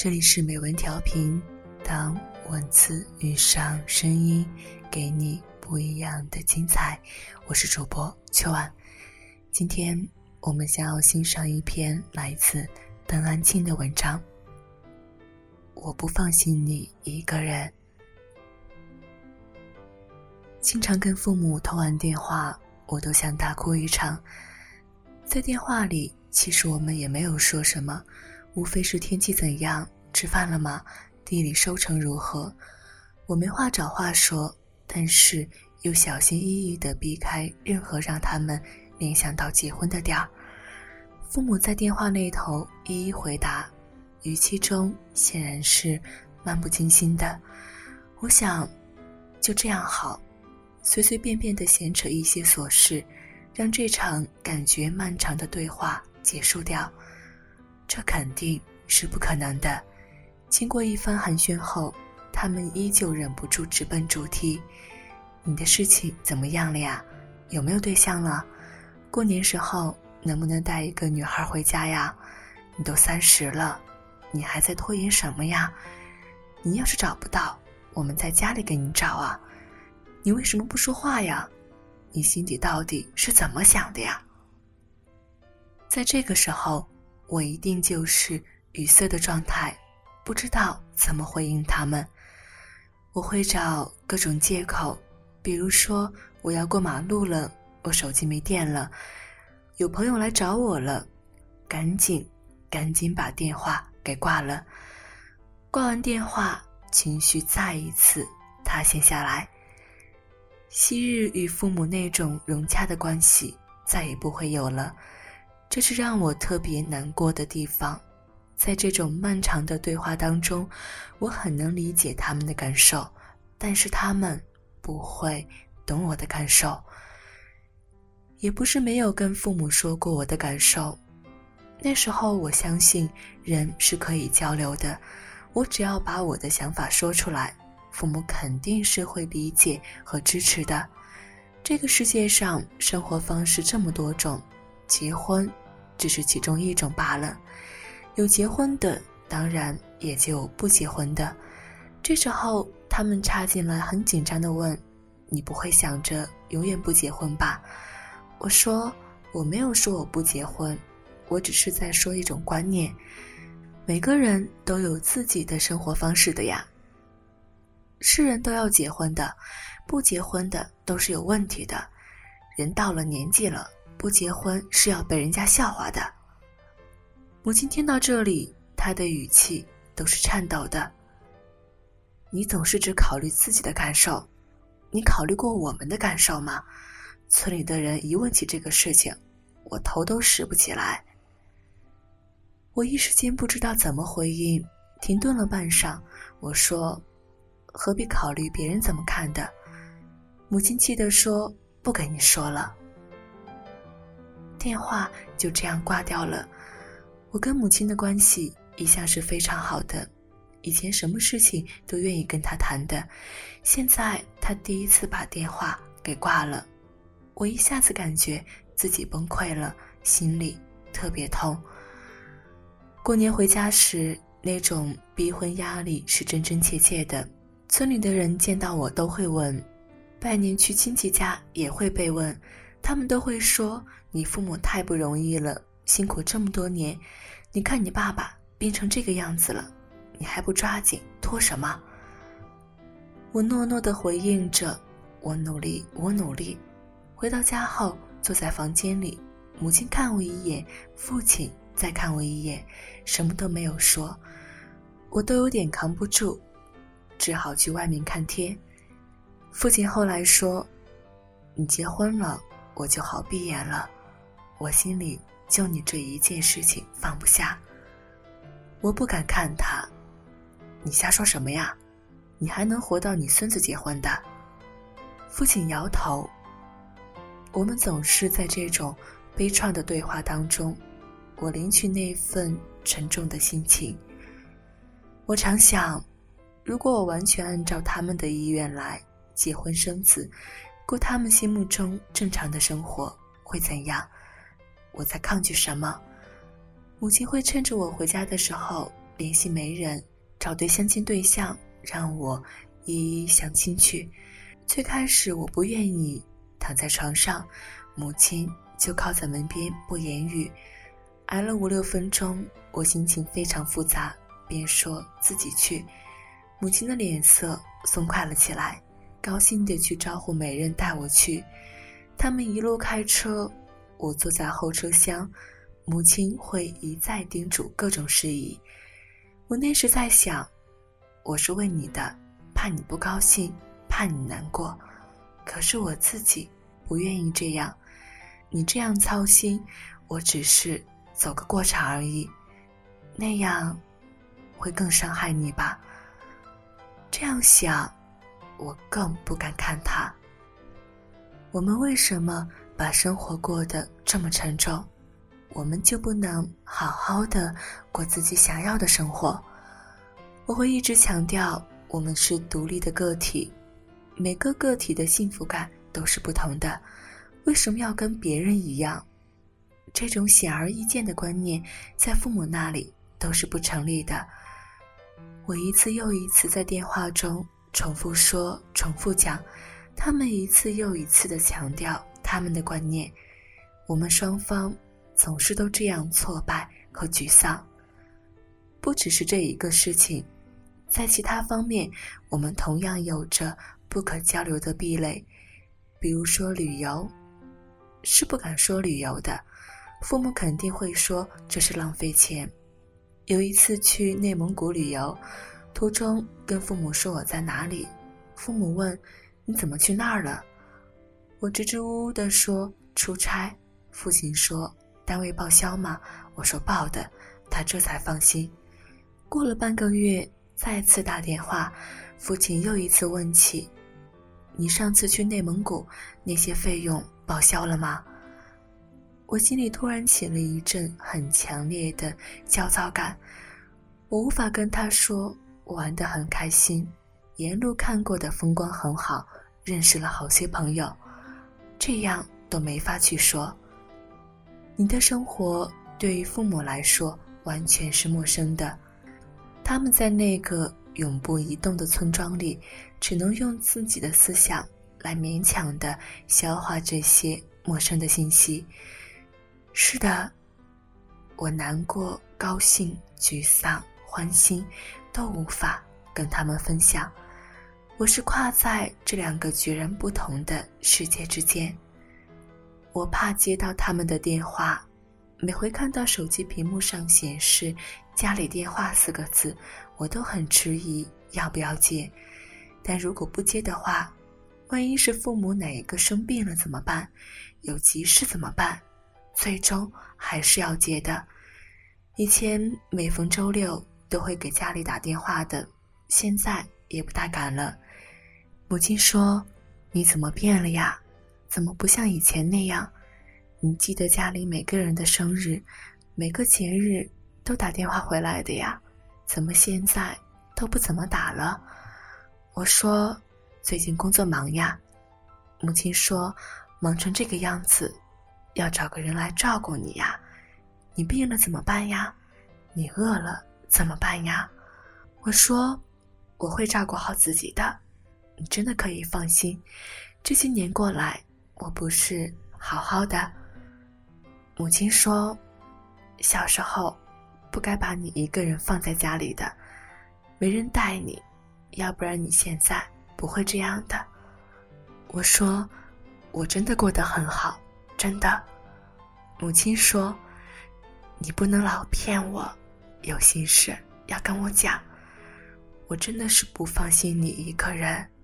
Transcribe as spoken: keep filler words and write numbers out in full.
这里是美文调频，当文字遇上声音，给你不一样的精彩。我是主播秋婉。今天我们想要欣赏一篇来自邓安庆的文章。我不放心你一个人。经常跟父母通完电话，我都想大哭一场。在电话里，其实我们也没有说什么，无非是天气怎样，吃饭了吗，地里收成如何。我没话找话说，但是又小心翼翼地避开任何让他们联想到结婚的点儿。父母在电话那头一一回答，语气中显然是漫不经心的。我想就这样好，随随便便地闲扯一些琐事，让这场感觉漫长的对话结束掉。这肯定是不可能的。经过一番寒暄后，他们依旧忍不住直奔主题。你的事情怎么样了呀？有没有对象了？过年时候能不能带一个女孩回家呀？你都三十了，你还在拖延什么呀？你要是找不到，我们在家里给你找啊。你为什么不说话呀？你心底到底是怎么想的呀？在这个时候，我一定就是语塞的状态，不知道怎么回应他们。我会找各种借口，比如说我要过马路了，我手机没电了，有朋友来找我了，赶紧赶紧把电话给挂了。挂完电话，情绪再一次塌陷下来。昔日与父母那种融洽的关系再也不会有了，这是让我特别难过的地方。在这种漫长的对话当中，我很能理解他们的感受，但是他们不会懂我的感受。也不是没有跟父母说过我的感受，那时候我相信人是可以交流的，我只要把我的想法说出来，父母肯定是会理解和支持的。这个世界上生活方式这么多种，结婚只是其中一种罢了。有结婚的，当然也就有不结婚的。这时候他们插进来，很紧张地问，你不会想着永远不结婚吧？我说，我没有说我不结婚，我只是在说一种观念，每个人都有自己的生活方式的呀。是人都要结婚的，不结婚的都是有问题的。人到了年纪了，不结婚是要被人家笑话的。母亲听到这里，她的语气都是颤抖的。你总是只考虑自己的感受，你考虑过我们的感受吗？村里的人一问起这个事情，我头都拾不起来。我一时间不知道怎么回应，停顿了半晌，我说，何必考虑别人怎么看的？母亲气地说，不跟你说了。电话就这样挂掉了。我跟母亲的关系一向是非常好的，以前什么事情都愿意跟她谈的，现在她第一次把电话给挂了，我一下子感觉自己崩溃了，心里特别痛。过年回家时，那种逼婚压力是真真切切的。村里的人见到我都会问，拜年去亲戚家也会被问，他们都会说，你父母太不容易了，辛苦这么多年，你看你爸爸变成这个样子了，你还不抓紧，拖什么？我诺诺地回应着，我努力，我努力。回到家后，坐在房间里，母亲看我一眼，父亲再看我一眼，什么都没有说。我都有点扛不住，只好去外面看天。父亲后来说，你结婚了，我就好闭眼了，我心里就你这一件事情放不下。我不敢看他，你瞎说什么呀？你还能活到你孙子结婚的？父亲摇头。我们总是在这种悲怆的对话当中，我领取那份沉重的心情。我常想，如果我完全按照他们的意愿来结婚生子，过他们心目中正常的生活，会怎样？我在抗拒什么？母亲会趁着我回家的时候联系媒人，找对相亲对象，让我一一相亲去。最开始我不愿意，躺在床上，母亲就靠在门边不言语。挨了五六分钟，我心情非常复杂，便说自己去。母亲的脸色松快了起来，高兴地去招呼媒人带我去。他们一路开车，我坐在后车厢，母亲会一再叮嘱各种事宜。我那时在想，我是为你的，怕你不高兴，怕你难过，可是我自己不愿意这样。你这样操心，我只是走个过场而已，那样会更伤害你吧。这样想，我更不敢看他。我们为什么把生活过得这么沉重？我们就不能好好的过自己想要的生活？我会一直强调，我们是独立的个体，每个个体的幸福感都是不同的，为什么要跟别人一样？这种显而易见的观念，在父母那里都是不成立的。我一次又一次在电话中重复说，重复讲，他们一次又一次地强调他们的观念，我们双方总是都这样挫败和沮丧。不只是这一个事情，在其他方面，我们同样有着不可交流的壁垒。比如说旅游，是不敢说旅游的，父母肯定会说这是浪费钱。有一次去内蒙古旅游，途中跟父母说我在哪里，父母问你怎么去那儿了？我支支吾吾地说出差，父亲说单位报销吗？我说报的，他这才放心。过了半个月，再次打电话，父亲又一次问起，你上次去内蒙古那些费用报销了吗？我心里突然起了一阵很强烈的焦躁感，我无法跟他说我玩得很开心，沿路看过的风光很好，认识了好些朋友，这样都没法去说。你的生活对于父母来说完全是陌生的，他们在那个永不移动的村庄里，只能用自己的思想来勉强地消化这些陌生的信息。是的，我难过、高兴、沮丧、欢欣都无法跟他们分享，我是跨在这两个截然不同的世界之间。我怕接到他们的电话，每回看到手机屏幕上显示家里电话四个字，我都很迟疑要不要接。但如果不接的话，万一是父母哪一个生病了怎么办？有急事怎么办？最终还是要接的。以前每逢周六都会给家里打电话的，现在也不大敢了。母亲说，你怎么变了呀？怎么不像以前那样？你记得家里每个人的生日，每个节日都打电话回来的呀，怎么现在都不怎么打了？我说，最近工作忙呀。母亲说，忙成这个样子，要找个人来照顾你呀。你病了怎么办呀？你饿了怎么办呀？我说，我会照顾好自己的，你真的可以放心。这些年过来，我不是好好的。母亲说，小时候不该把你一个人放在家里的，没人带你，要不然你现在不会这样的。我说，我真的过得很好，真的。母亲说，你不能老骗我，有心事要跟我讲，我真的是不放心你一个人。